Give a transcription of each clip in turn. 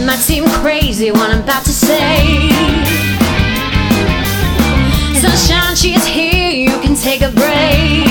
might seem crazy what I'm about to say. Sunshine, she's here, you can take a break.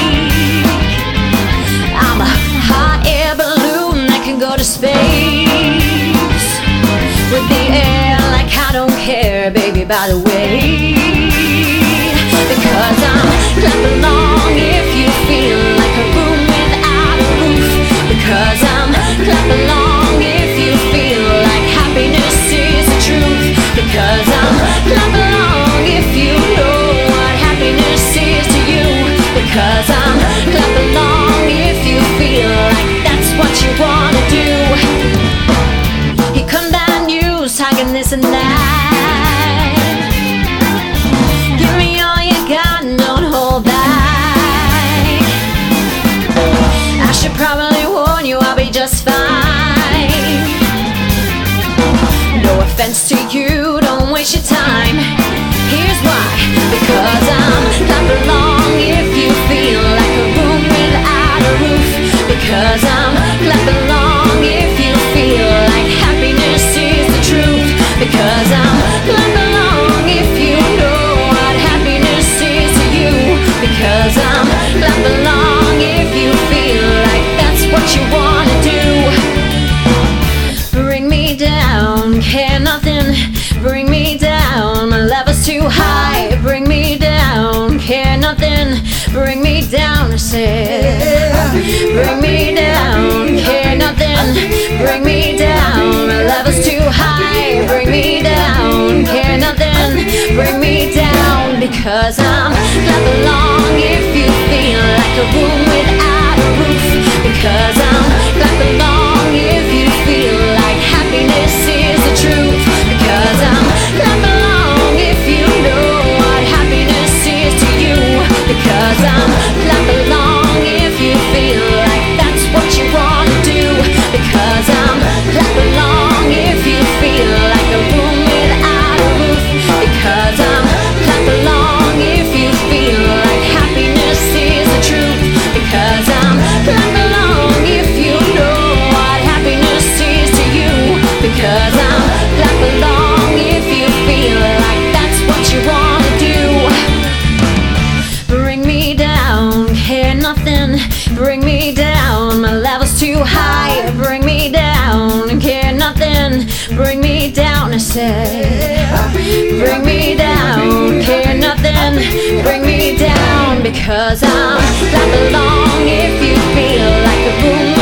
I'm a hot air balloon that can go to space with the air like I don't care, baby, by the way. Because I'm clap along if you feel like a room without a roof. Because I'm clap along if you feel like happiness is the truth. Because I'm clap along if you know what happiness is to you. Because I'm clap along if you feel like that's what you wanna do. Here come bad news, talking this and that. Give me all you got and don't hold back. I should probably warn you, I'll be just fine. No offense to you, don't waste your time. Here's why. Because I'm clap along if you feel like a room without a roof. Because I'm clap along if you feel like happiness is the truth. Because I'm clap along if you know what happiness is to you. Because I'm clap along if you feel like that's what you wanna do. Bring me down, care nothing. Bring me down, my level's too high. Bring me down, care nothing. Bring me down, I said. Bring me down, care nothing. Bring me down, my level's too high. Bring me down, care nothing. Bring me down. Because I'm clap along if you feel like a room without a roof. Because I'm clap along if you feel like happiness is the truth. Because I'm clap along if you know what happiness is to you. Because I'm clap along if you feel like that's what you wanna do. Because I'm clap along if you feel like a room without a roof. Because I'm clap along if you feel like happiness is the truth. Because I'm clap along if you know what happiness is to you. Because I'm clap along if you feel like that's what you wanna do. Bring me down, care nothing. Bring me down, my level's too high. Bring me down, care nothing. Bring me down, I said. Bring me down, care nothing. Bring me down. Because I'm clap along if you feel like a room